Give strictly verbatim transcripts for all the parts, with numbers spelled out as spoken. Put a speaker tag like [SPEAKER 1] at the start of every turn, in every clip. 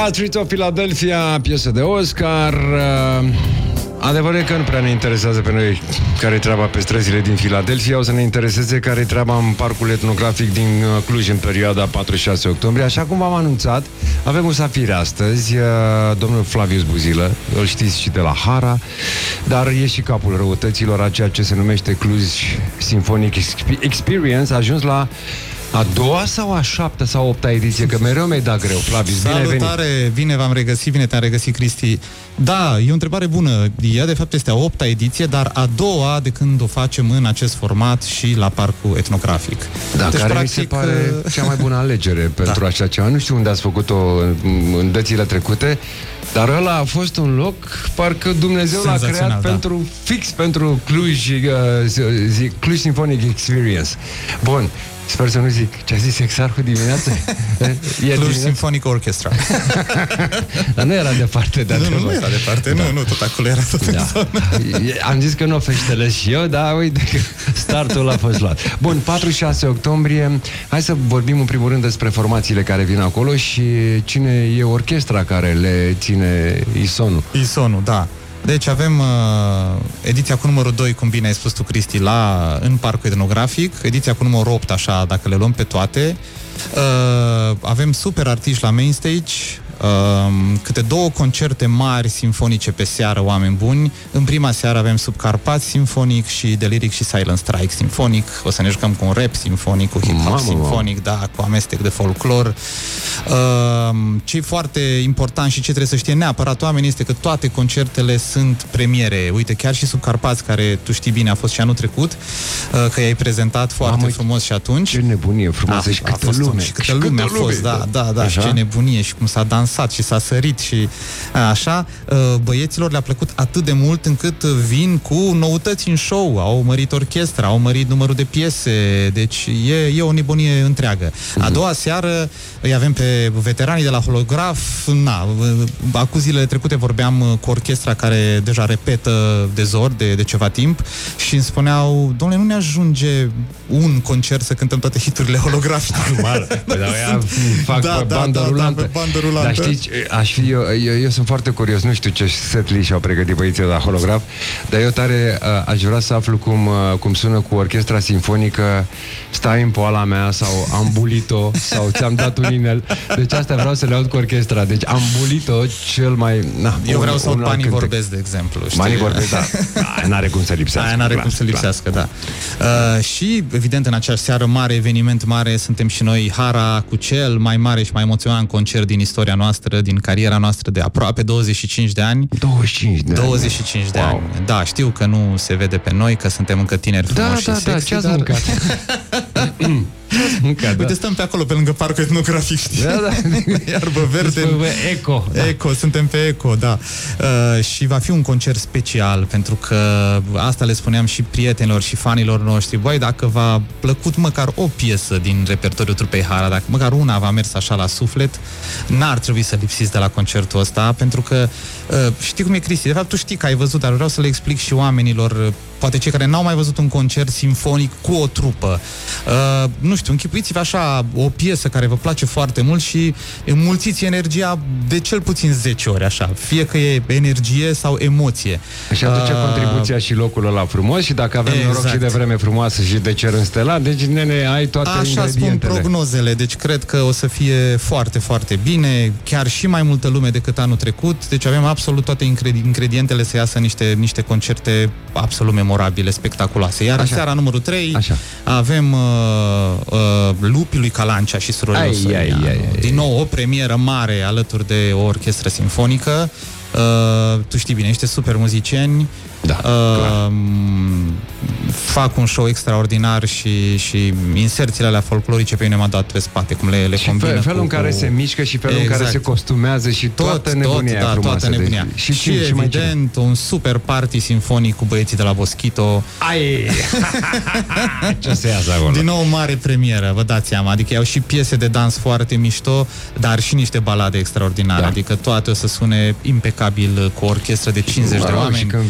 [SPEAKER 1] Streets of Philadelphia, piesă de Oscar. Adevărul e că nu prea ne interesează pe noi care-i treaba pe străzile din Philadelphia. O să ne intereseze care-i treaba în parcul etnografic din Cluj în perioada patru șase octombrie. Așa cum v-am anunțat, avem musafiri astăzi, domnul Flavius Buzilă. Îl știți și de la Hara, dar e și capul răutăților a ceea ce se numește Cluj Symphonic Experience. A ajuns la a doua sau a șaptea sau a opta ediție? Că mereu mi-ai dat greu, Flavius.
[SPEAKER 2] Salutare, bine, bine v-am regăsit, bine te-am regăsit, Cristi. Da, e o întrebare bună. Ea, de fapt, este a opta ediție, dar a doua de când o facem în acest format și la parcul etnografic.
[SPEAKER 1] Da, deci, care practic, mi se pare cea mai bună alegere pentru da. așa ceva. Nu știu unde ați făcut-o în, în dățile trecute, dar ăla a fost un loc, parcă Dumnezeu l-a creat da. pentru, fix pentru Cluj, uh, Cluj Symphonic Experience. Bun. Sper să nu zic ce a zis Exarhul dimineața.
[SPEAKER 2] Cluj Symphonic Orchestra.
[SPEAKER 1] Dar nu era departe de
[SPEAKER 2] Nu, nu, nu era departe, da. nu, nu, tot acolo era tot da.
[SPEAKER 1] Am zis că nu o feștelez și eu, dar uite că startul a fost luat. Bun, patru șase octombrie. Hai să vorbim în primul rând despre formațiile care vin acolo și cine e orchestra care le ține isonul.
[SPEAKER 2] Isonul, da. Deci avem uh, ediția cu numărul doi, cum bine ai spus tu, Cristi, la, în parcul etnografic, ediția cu numărul opt, așa, dacă le luăm pe toate. Uh, avem super artiști la main stage, uh, câte două concerte mari simfonice pe seară, oameni buni. În prima seară avem Subcarpați Simfonic și The Lyric și Silent Strike Simfonic. O să ne jucăm cu un rap simfonic, cu hip-hop simfonic, da, cu amestec de folclor. Uh, ce e foarte important și ce trebuie să știe neapărat oamenii este că toate concertele sunt premiere. Uite, chiar și Subcarpați, care tu știi bine, a fost și anul trecut, uh, că i-ai prezentat foarte Mamă, frumos și atunci.
[SPEAKER 1] Ce nebunie frumoasă, și câtă lume.
[SPEAKER 2] Și câtă lume a fost, da, da, da, și ce nebunie și cum s-a dansat și s-a sărit și așa. Băieților le-a plăcut atât de mult încât vin cu noutăți în show, au mărit orchestra, au mărit numărul de piese, deci e, e o nebunie întreagă. A doua seară îi avem pe veteranii de la Holograf. Na, acum zilele trecute vorbeam cu orchestra care deja repetă de zor de, de ceva timp și îmi spuneau, dom'le, nu ne ajunge un concert să cântăm toate hiturile holografice.
[SPEAKER 1] Păi, dar ea fac da, pe da, bandă da, rulantă. Da, pe bandă rulantă. Dar știți, aș fi, eu, eu, eu sunt foarte curios, nu știu ce setlist și-au pregătit băieții de la Holograf, dar eu tare uh, aș vrea să aflu cum, uh, cum sună cu orchestra simfonică Stai în poala mea sau Am bulit-o sau Ți-am dat un inel. Deci asta vreau să le aud cu orchestra. Deci Am bulit-o cel mai... Na,
[SPEAKER 2] eu vreau să aud Banii vorbesc, de exemplu. Știi?
[SPEAKER 1] Banii vorbesc, da. Aia n-are cum să lipsească.
[SPEAKER 2] Aia n-are clar, cum să lipsească, clar. da. Uh, și, evident, în aceeași seară, mare eveniment mare, suntem și noi Hara cu cel mai mare și mai emoționant concert din istoria noastră, din cariera noastră de aproape douăzeci și cinci de ani.
[SPEAKER 1] douăzeci și cinci de ani.
[SPEAKER 2] douăzeci și cinci de wow. ani. Da, știu că nu se vede pe noi, că suntem încă tineri frumoși
[SPEAKER 1] da,
[SPEAKER 2] și
[SPEAKER 1] da,
[SPEAKER 2] sexy,
[SPEAKER 1] da, ce-ați
[SPEAKER 2] dar...
[SPEAKER 1] mâncat? Încă,
[SPEAKER 2] Uite, da. stăm pe acolo, pe lângă parcul etnografic, știi?
[SPEAKER 1] Da, da.
[SPEAKER 2] Iarbă verde.
[SPEAKER 1] Eco. Da.
[SPEAKER 2] Eco, suntem pe Eco, da. Uh, și va fi un concert special, pentru că asta le spuneam și prietenilor și fanilor noștri. Băi, dacă v-a plăcut măcar o piesă din repertoriul trupei Hara, dacă măcar una v-a mers așa la suflet, n-ar trebui să lipsiți de la concertul ăsta, pentru că uh, știi cum e, Cristi? De fapt, tu știi că ai văzut, dar vreau să le explic și oamenilor, poate cei care n-au mai văzut un concert simfonic cu o trupă. Uh, nu știu, închipuiți-vă așa o piesă care vă place foarte mult și înmulțiți energia de cel puțin zece ori, așa. Fie că e energie sau emoție.
[SPEAKER 1] Și aduce uh, contribuția și locul ăla frumos și dacă avem exact. noroc și de vreme frumoasă și de cer înstelat, deci, nene, ai toate
[SPEAKER 2] așa
[SPEAKER 1] ingredientele.
[SPEAKER 2] Așa spun prognozele, deci cred că o să fie foarte, foarte bine, chiar și mai multă lume decât anul trecut, deci avem absolut toate ingredientele să iasă niște, niște concerte absolut memorabile, spectaculoase. Iar în seara numărul trei așa. avem uh, uh, Lupii lui Calancea și surorile Osorianu. Din nou o premieră mare alături de o orchestră simfonică. Uh, tu știi bine, niște super muzicieni.
[SPEAKER 1] Da,
[SPEAKER 2] uh, fac un show extraordinar și, și inserțiile alea folclorice pe mine m-a dat pe spate, cum le, le
[SPEAKER 1] și
[SPEAKER 2] combină
[SPEAKER 1] felul
[SPEAKER 2] cu,
[SPEAKER 1] în care
[SPEAKER 2] cu...
[SPEAKER 1] se mișcă și felul
[SPEAKER 2] exact.
[SPEAKER 1] în care se costumează și
[SPEAKER 2] tot,
[SPEAKER 1] toată nebunia
[SPEAKER 2] tot, da,
[SPEAKER 1] frumoasă.
[SPEAKER 2] Toată nebunia.
[SPEAKER 1] De... Și,
[SPEAKER 2] și,
[SPEAKER 1] și,
[SPEAKER 2] și evident,
[SPEAKER 1] și
[SPEAKER 2] un super party simfonic cu băieții de la Boschito.
[SPEAKER 1] Ai! Ce se iasă acolo?
[SPEAKER 2] Din nou, mare premieră, vă dați seama. Adică iau și piese de dans foarte mișto, dar și niște balade extraordinare. Da. Adică toate o să sune impecabil cu o orchestră de cincizeci wow, de oameni.
[SPEAKER 1] Și când îl văd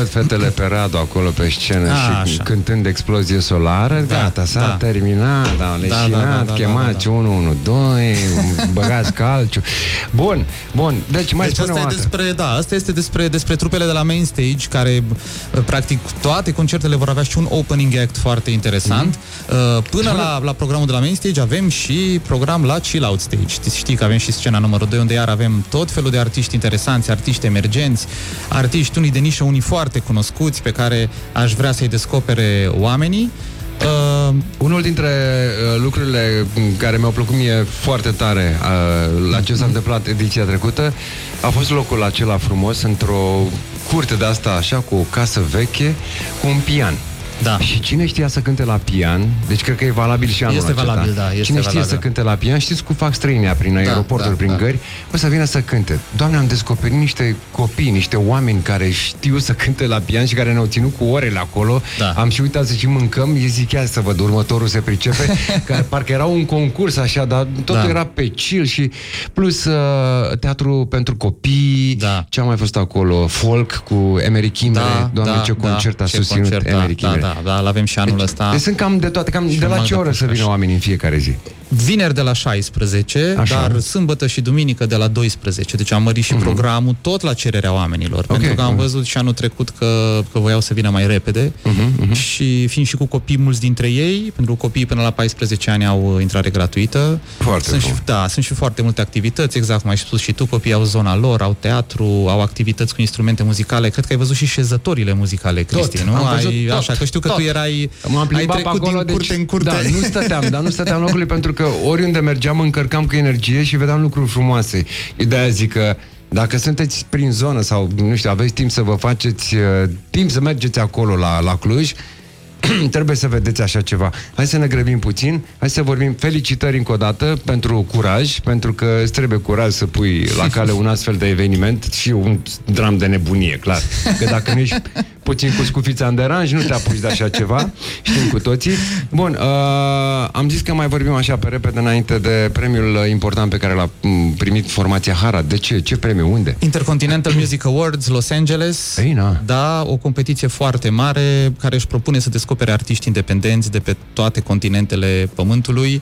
[SPEAKER 1] văd fetele pe Radu acolo pe scenă
[SPEAKER 2] A,
[SPEAKER 1] și
[SPEAKER 2] așa.
[SPEAKER 1] cântând Explozie Solară,
[SPEAKER 2] Da,
[SPEAKER 1] gata, s-a
[SPEAKER 2] da.
[SPEAKER 1] terminat, da, leșinat,
[SPEAKER 2] da, da, da,
[SPEAKER 1] chemați
[SPEAKER 2] da, da.
[SPEAKER 1] unu unu doi, băgați calciu. Bun, bun, deci mai
[SPEAKER 2] Deci
[SPEAKER 1] spune
[SPEAKER 2] asta
[SPEAKER 1] o
[SPEAKER 2] e
[SPEAKER 1] dată.
[SPEAKER 2] despre, da, asta este despre, despre trupele de la Main Stage, care practic toate concertele vor avea și un opening act foarte interesant. Mm-hmm. Până la, la programul de la Main Stage avem și program la Chill Out Stage. Știi că avem și scena numărul doi, unde iar avem tot felul de artiști interesanți, artiști emergenți, artiști unii de nișă, unii foarte cunoscuți, pe care aș vrea să-i descopere oamenii. Uh,
[SPEAKER 1] Unul dintre uh, lucrurile care mi-au plăcut mie foarte tare uh, la ce s-a întâmplat ediția trecută a fost locul acela frumos într-o curte de asta așa, cu o casă veche, cu un pian.
[SPEAKER 2] Da.
[SPEAKER 1] Și cine știa să cânte la pian, deci cred că e valabil și anul
[SPEAKER 2] Este
[SPEAKER 1] acesta.
[SPEAKER 2] valabil, da, este
[SPEAKER 1] Cine știe
[SPEAKER 2] valabil.
[SPEAKER 1] să cânte la pian, știți cum fac străinii prin aeroporturi,
[SPEAKER 2] da,
[SPEAKER 1] prin
[SPEAKER 2] da.
[SPEAKER 1] gări, o să vină să cânte. Doamne, am descoperit niște copii, niște oameni care știu să cânte la pian și care ne-au ținut cu orele acolo.
[SPEAKER 2] Da.
[SPEAKER 1] Am și uitat să și mâncăm, e zic ia să văd, următorul se pricepe, că parcă era un concurs așa, dar totul
[SPEAKER 2] Da.
[SPEAKER 1] era pe chill și plus uh, teatru pentru copii,
[SPEAKER 2] Da.
[SPEAKER 1] ce a mai fost acolo, folk cu Emery Kimere,
[SPEAKER 2] Da,
[SPEAKER 1] Doamne,
[SPEAKER 2] da,
[SPEAKER 1] ce concert
[SPEAKER 2] da,
[SPEAKER 1] a
[SPEAKER 2] ce
[SPEAKER 1] susținut
[SPEAKER 2] concert,
[SPEAKER 1] Emery
[SPEAKER 2] da,
[SPEAKER 1] Kimere.
[SPEAKER 2] da, da, l-avem și anul ăsta.
[SPEAKER 1] Deci sunt cam de toate, cam
[SPEAKER 2] Și
[SPEAKER 1] de la
[SPEAKER 2] Magda
[SPEAKER 1] ce oră să
[SPEAKER 2] Pușcaș.
[SPEAKER 1] vină oamenii în fiecare zi?
[SPEAKER 2] Vineri de la șaisprezece,
[SPEAKER 1] Așa.
[SPEAKER 2] dar sâmbătă și duminică de la doisprezece. Deci am mărit și mm-hmm. programul tot la cererea oamenilor.
[SPEAKER 1] Ok,
[SPEAKER 2] Pentru că am
[SPEAKER 1] ok.
[SPEAKER 2] văzut și anul trecut că, că voiau să vină mai repede.
[SPEAKER 1] Uh-huh, uh-huh.
[SPEAKER 2] Și fiind și cu copii mulți dintre ei, pentru că copiii până la paisprezece ani au intrare gratuită.
[SPEAKER 1] Foarte
[SPEAKER 2] sunt și,
[SPEAKER 1] frumos.
[SPEAKER 2] da, sunt și foarte multe activități, exact cum ai spus și tu, copiii au zona lor, au teatru, au activități cu instrumente muzicale. Cred că ai văzut și șezătorile muzicale, Cristi, nu?
[SPEAKER 1] am văzut
[SPEAKER 2] Ai,
[SPEAKER 1] tot,
[SPEAKER 2] așa, că știu că
[SPEAKER 1] tot.
[SPEAKER 2] tu erai
[SPEAKER 1] M-am
[SPEAKER 2] ai
[SPEAKER 1] plimbat pe
[SPEAKER 2] trecut
[SPEAKER 1] acolo,
[SPEAKER 2] din curte
[SPEAKER 1] deci,
[SPEAKER 2] în curte.
[SPEAKER 1] Da, nu stăteam, dar nu stăteam locului pentru că oriunde mergeam încărcam cu energie și vedeam lucruri frumoase. De-aia zic că dacă sunteți prin zonă sau, nu știu, aveți timp să vă faceți, uh, timp să mergeți acolo la, la Cluj, trebuie să vedeți așa ceva. Hai să ne grăbim puțin, hai să vorbim. Felicitări încă o dată pentru curaj, pentru că îți trebuie curaj să pui la cale un astfel de eveniment și un dram de nebunie, clar. Că dacă nu ești puțin cu scufița în deranj, nu te apuci de așa ceva, știm cu toții. Bun, uh, am zis că mai vorbim așa pe repede înainte de premiul important pe care l-a m, primit formația Hara. De ce? Ce premiu? Unde?
[SPEAKER 2] Intercontinental Music Awards, Los Angeles.
[SPEAKER 1] Ei, na.
[SPEAKER 2] Da, o competiție foarte mare care își propune să descopere artiști independenți de pe toate continentele Pământului.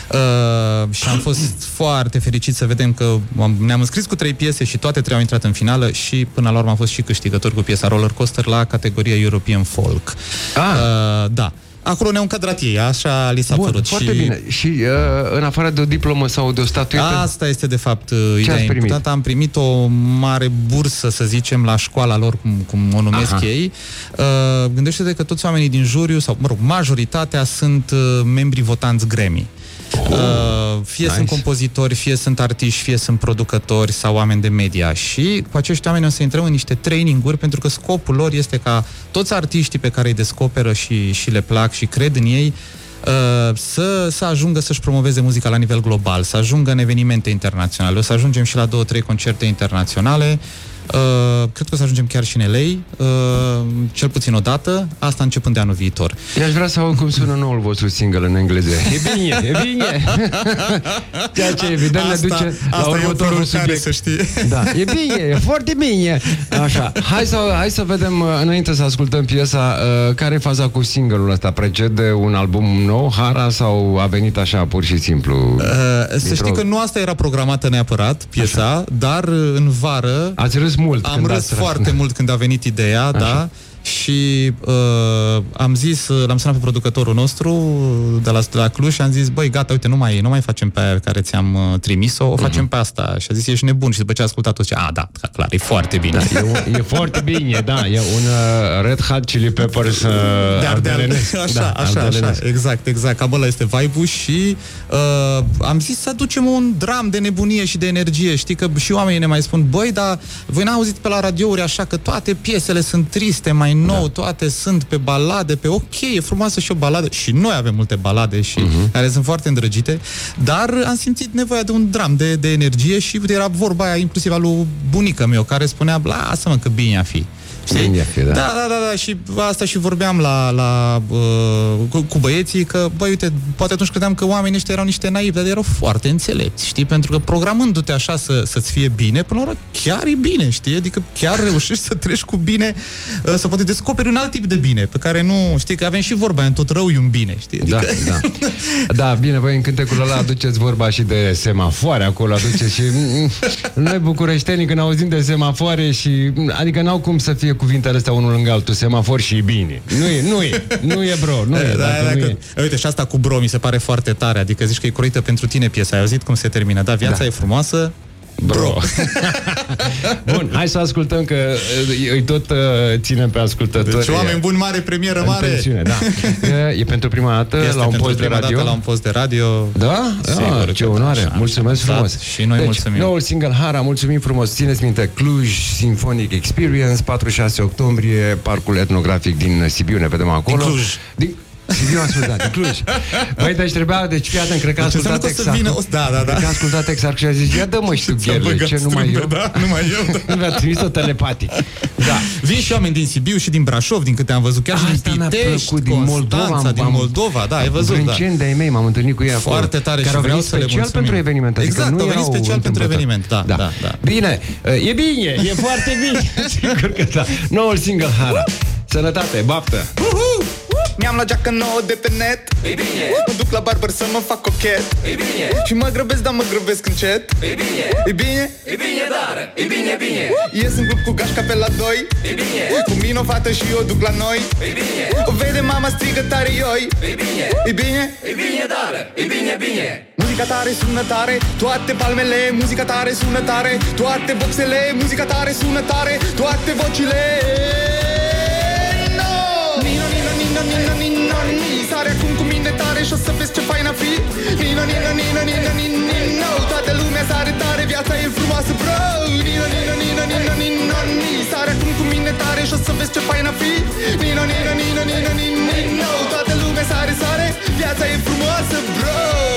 [SPEAKER 2] Uh, și am fost foarte fericit să vedem că am, ne-am înscris cu trei piese și toate trei au intrat în finală și până la urmă am fost și câștigător cu piesa Roller Coaster la categoria European Folk.
[SPEAKER 1] Ah.
[SPEAKER 2] Uh, da. Acolo ne-au încadrat ei, așa li s-a
[SPEAKER 1] Bun,
[SPEAKER 2] părut.
[SPEAKER 1] foarte
[SPEAKER 2] și...
[SPEAKER 1] bine. Și uh, în afară de o diplomă sau de o statuetă?
[SPEAKER 2] Asta este, de fapt,
[SPEAKER 1] Ce
[SPEAKER 2] ideea
[SPEAKER 1] ați primit?
[SPEAKER 2] importantă. Am primit o mare bursă, să zicem, la școala lor, cum, cum o numesc
[SPEAKER 1] Aha.
[SPEAKER 2] ei. Uh, gândește-te că toți oamenii din juriu, sau, mă rog, majoritatea sunt uh, membri votanți Grammy. Uh, fie
[SPEAKER 1] nice.
[SPEAKER 2] sunt compozitori, fie sunt artiști, fie sunt producători sau oameni de media. Și cu acești oameni o să intrăm în niște traininguri, pentru că scopul lor este ca toți artiștii pe care îi descoperă și, și le plac și cred în ei, Uh, să, să ajungă să-și promoveze muzica la nivel global, să ajungă în evenimente internaționale. O să ajungem și la două, trei concerte internaționale. Uh, cred că o să ajungem chiar și în L A, uh, cel puțin o dată, asta începând de anul viitor.
[SPEAKER 1] Eu aș vrea să aud cum sună noul vostru single în engleză. E bine, e bine. Ceea ce evident ne duce la
[SPEAKER 2] asta
[SPEAKER 1] următorul
[SPEAKER 2] e o
[SPEAKER 1] subiect.
[SPEAKER 2] să știi.
[SPEAKER 1] Da, e bine, e foarte bine. Așa, hai să, hai să vedem, uh, înainte să ascultăm piesa, uh, care e faza cu single-ul ăsta? Precede un album nou, Hara, sau a venit așa, pur și simplu?
[SPEAKER 2] Uh, să știi că nu asta era programată neapărat, piesa, așa. Dar în vară
[SPEAKER 1] Ați râs mult.
[SPEAKER 2] am
[SPEAKER 1] când
[SPEAKER 2] râs
[SPEAKER 1] ați
[SPEAKER 2] foarte mult când a venit ideea,
[SPEAKER 1] Așa.
[SPEAKER 2] da. Și uh, am zis, l-am sunat pe producătorul nostru de la, de la Cluj și am zis, băi, gata, uite, nu mai, nu mai facem pe aia care ți-am uh, trimis-o, o facem uh-huh. pe asta. Și a zis, ești nebun. Și după ce a ascultat tot, a, da, clar, e foarte bine.
[SPEAKER 1] Da, e, un, e foarte bine, da, e un uh, Red Hot Chili Peppers uh,
[SPEAKER 2] de ardelenesc. Așa,
[SPEAKER 1] da,
[SPEAKER 2] așa, așa, exact, exact, cam ăla este vibe-ul și uh, am zis să aducem un dram de nebunie și de energie. Știi că și oamenii ne mai spun, băi, dar voi n-au auzit pe la radiouri așa că toate piesele sunt triste, mai nou, da. Toate sunt pe balade, pe ok, e frumoasă și o baladă și noi avem multe balade și uh-huh. care sunt foarte îndrăgite, dar am simțit nevoia de un dram de, de energie și era vorba aia inclusiv a lui bunica meu care spunea, lasă-mă că bine a fi.
[SPEAKER 1] Știi? Da.
[SPEAKER 2] da, da, da, da, și asta și vorbeam la, la uh, cu, cu băieții, că, băi, uite, poate atunci credeam că oamenii ăștia erau niște naivi, dar erau foarte înțelepți, știi? Pentru că programându-te așa să, să-ți fie bine, până la urmă chiar e bine, știi? Adică chiar reușești să treci cu bine, uh, să poate descoperi un alt tip de bine, pe care nu, știi, că avem și vorba, în tot rău e un bine, știi? Adică...
[SPEAKER 1] Da, da. Da, bine, voi în cântecul ăla aduceți vorba și de semafoare acolo, aduceți și noi bucureștenii când auzim de semafoare și, adică n-au cum să fie cuvintele astea unul lângă altul, semafor și bine. Nu e, nu e, nu e bro, nu e,
[SPEAKER 2] da,
[SPEAKER 1] da,
[SPEAKER 2] nu
[SPEAKER 1] nu
[SPEAKER 2] e. Uite, și asta cu bro mi se pare foarte tare, adică zici că e corectă pentru tine piesa, ai auzit cum se termină, da, viața
[SPEAKER 1] da.
[SPEAKER 2] e frumoasă, bro.
[SPEAKER 1] Bun, hai să ascultăm că îi tot uh, ținem pe ascultători.
[SPEAKER 2] Deci oameni buni, mare, premieră mare.
[SPEAKER 1] Pensiune, da. E, e pentru prima dată
[SPEAKER 2] este
[SPEAKER 1] la un post de radio.
[SPEAKER 2] Dată la un post de radio.
[SPEAKER 1] Da?
[SPEAKER 2] Sigur,
[SPEAKER 1] ah, ce onoare. Așa. Mulțumesc frumos.
[SPEAKER 2] Și noi
[SPEAKER 1] deci,
[SPEAKER 2] mulțumim.
[SPEAKER 1] Noul single Hara, mulțumim frumos. Țineți minte, Cluj Symphonic Experience, patruzeci și șase octombrie, Parcul Etnografic din Sibiu, ne vedem acolo.
[SPEAKER 2] Din Cluj.
[SPEAKER 1] Din... Sibiu a ascultat, din Cluj. Băi, deci trebuia, deci fii atent, cred că a ascultat exact.
[SPEAKER 2] Da, da, da.
[SPEAKER 1] Cred că a ascultat exact și a zis, ia dă-mă și tu gherle, ce numai eu?
[SPEAKER 2] Da, numai eu.
[SPEAKER 1] Nu mi-a trimis-o telepatic. Da.
[SPEAKER 2] Vin și oameni din Sibiu și din Brașov, din câte am văzut, chiar și din Pitești,
[SPEAKER 1] din Moldova,
[SPEAKER 2] din Moldova, da, ai văzut, da.
[SPEAKER 1] Brânceni de-ai mei, m-am întâlnit cu ei acolo.
[SPEAKER 2] Foarte tare
[SPEAKER 1] care
[SPEAKER 2] și vreau să le
[SPEAKER 1] special
[SPEAKER 2] mulțumim.
[SPEAKER 1] pentru eveniment.
[SPEAKER 2] Exact,
[SPEAKER 1] adică
[SPEAKER 2] au venit special pentru eveniment, da, da, da.
[SPEAKER 1] Bine, e bine, e foarte bine. Sigur că da. Noul single Hara. Sănătate, baftă.
[SPEAKER 3] Uhu! Mi-am la geacă nouă de pe net.
[SPEAKER 4] E bine.
[SPEAKER 3] Mă duc la barber să mă fac cochet.
[SPEAKER 4] E bine.
[SPEAKER 3] Și mă grăbesc, dar mă grăbesc încet.
[SPEAKER 4] E bine.
[SPEAKER 3] E bine?
[SPEAKER 4] E bine, dar e bine, bine.
[SPEAKER 3] Ies în grup cu gașca pe la doi.
[SPEAKER 4] E bine.
[SPEAKER 3] Cu mine o fată și eu duc la noi.
[SPEAKER 4] E bine.
[SPEAKER 3] O vede mama, strigă tare ioi.
[SPEAKER 4] E bine.
[SPEAKER 3] E bine?
[SPEAKER 4] E bine, dar e bine, bine.
[SPEAKER 3] Muzica tare sună tare, toate palmele, muzica tare sună tare, toate boxele, muzica tare sună tare, toate vocile. No! Nino, nino, nino, nino, nino, nino. Sare acum cu mine tare și o să vezi ce fain a fi. Nino, nino, nino, nino, nino, nino. Toată lumea sare tare, viața e frumoasă, bro. Nino, nino, nino, nino, nino, nino. Sare acum cu mine tare și o să vezi ce fain a fi. Nino, nino, nino, nino, nino, nino. Toată lumea sare, sare, viața e frumoasă, bro.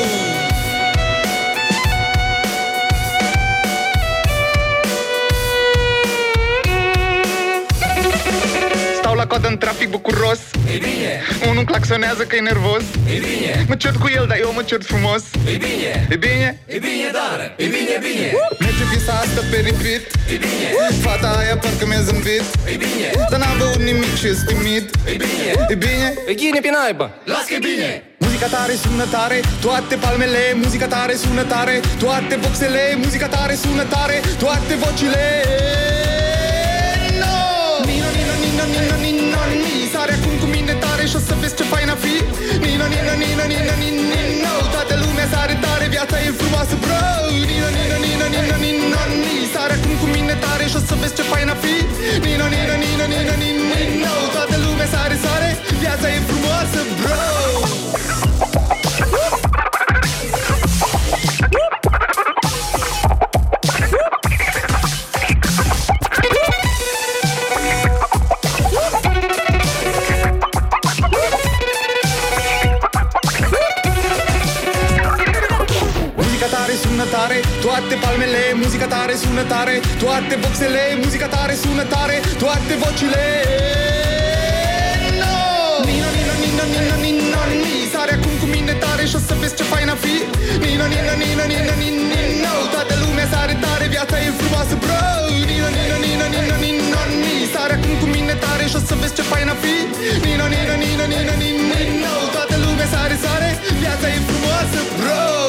[SPEAKER 3] Stau la coadă în trafic bucuros.
[SPEAKER 4] E bine.
[SPEAKER 3] Unul claxonează că e nervos.
[SPEAKER 4] E bine.
[SPEAKER 3] Mă cert cu el, dar eu mă cert frumos.
[SPEAKER 4] E bine.
[SPEAKER 3] E bine?
[SPEAKER 4] E bine, dar e bine, bine.
[SPEAKER 3] Merge piesa asta pe repeat.
[SPEAKER 4] E bine.
[SPEAKER 3] Fata aia parcă mi-a zâmbit.
[SPEAKER 4] E bine.
[SPEAKER 3] Dar n-am băut nimic și e timid.
[SPEAKER 4] E bine.
[SPEAKER 3] E bine?
[SPEAKER 4] E ghine pe naiba. Las că e bine.
[SPEAKER 3] Muzica tare sună tare, toate palmele, muzica tare sună tare, toate boxele, muzica tare sună tare, toate vocile. No! Nino, nino, nino, nino, nino, nino. Sare acum cu mine tare și o să vezi ce fain a fi. Nino, nino, nino, nino, nino, nino. Toată lumea sare tare, viața e frumoasă, bro. Nino, nino, nino, nino, nino, nino. Sare acum cu mine tare și o să vezi ce fain a fi. Nino, nino, nino, nino, nino, nino. Toată lumea sare, sare, viața e frumoasă, bro. Sună tare, toate palmele, muzica tare sună tare, toate boxele, muzica tare sună tare, toate vocile. No! Nino, nino, nino, nino, nino, nino. Sare acum cu mine tare și o să vezi ce fain a fi. Nino, nino, nino, nino, nino, nino. Toată lumea sare tare, viața e frumoasă, bro. Nino, nino, nino, nino, nino, nino. Sare acum cu mine tare și o să vezi ce fain a fi. Nino, nino, nino, nino, nino, nino. Toată lumea sare, sare, viața e frumoasă, bro.